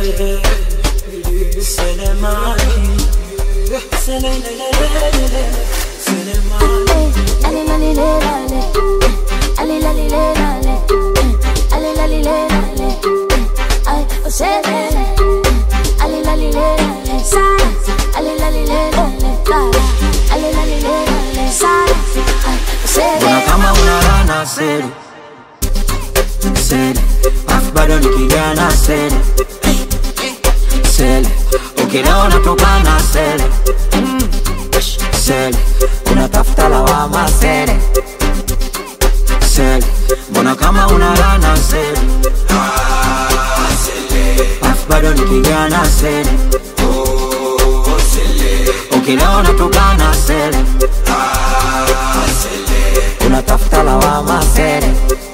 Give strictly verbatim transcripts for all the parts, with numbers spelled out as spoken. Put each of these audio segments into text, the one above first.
Selemani, Selemani, Bona kama unalana seri Seri, afu bado nikigana seri Seri, ukileo unatokana seri Seri, unatafuta lawama seri Seri, bona kama unalana seri Afu bado nikigana seri Ukileo unatokana seri unatafuta lawama sere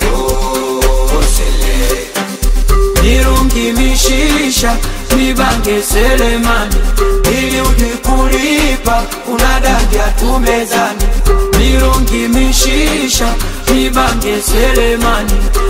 nirungi mishisha nibange Selemani ili ujikulipa unadangia tumezani. Nirungi mishisha nibange Selemani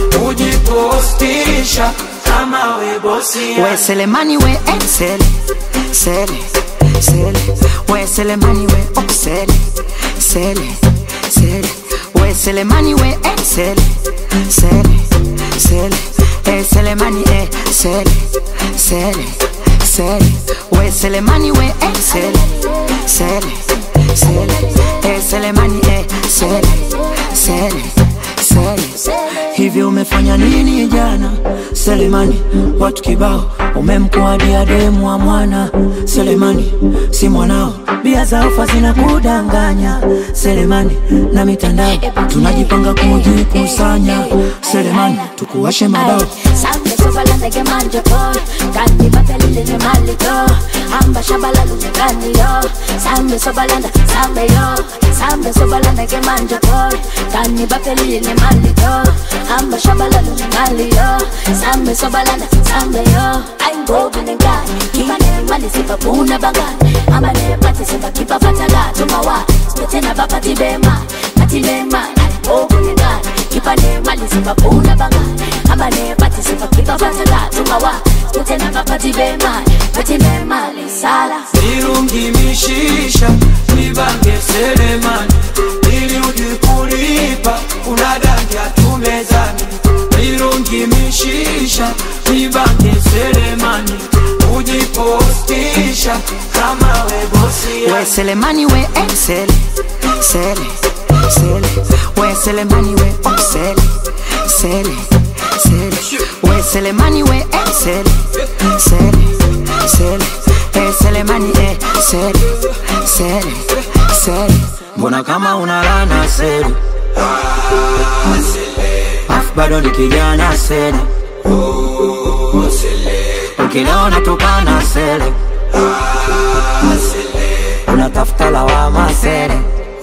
ujipostisha kama we bosi we Selemani we excel sele sele we Selemani we oxele sele sele we Selemani we excel sele sele e Selemani e sele sele sele we Selemani we excel sele sele e Selemani e sele sele sele. Hivi umefanya nini jana Selemani? Watu kibao umemkuadia demu wa mwana Selemani, si mwanao. Bia za ufa zina kudanganya Selemani, na mitandao tunajipanga kujikusanya Selemani, tukuwashe madao. Sambe sobala ndege manje po Kati batelile ne malito Amba shabala lune kani yo Sambe sobala nda sambe yo Sambe sobala ndege manje po Kani batelile ne malito Amba shabala lune kani yo Sambe sobala nda sambe yo I'm broken and glad Kipa ne mali sipa puna bagani Amba ne pati sipa kipa fatala Tumawa Spetena bapati bema Pati bema I'm broken and glad Kipa ne mali sipa puna bagani Amba ne pati sipa kipa fatala Tumawa Spetena bapati bema Pati bema Sala nirungi mishisha nibange Selemani ili ujikulipa unadangia tumezani. Nirungi mishisha nibange Selemani ujipostisha kama we bosi we Selemani we excel sele sele we Selemani we oxele sele sele we Selemani we excel sele sele e Selemani e sele sele sele. Mbona kama unalana sele afu bado nikigana sele ukileo unatokana sele unatafuta lawama sele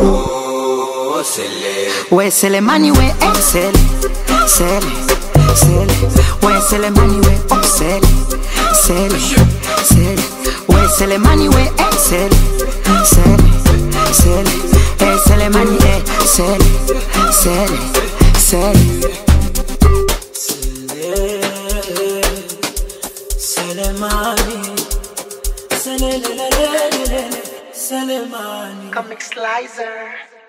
we Selemani we excel sele sele we Selemani we oxele sele sele we Selemani we excel sele sele e Selemani e sele sele sele. Selemani, Selemani, Selemani, Comic Slicer.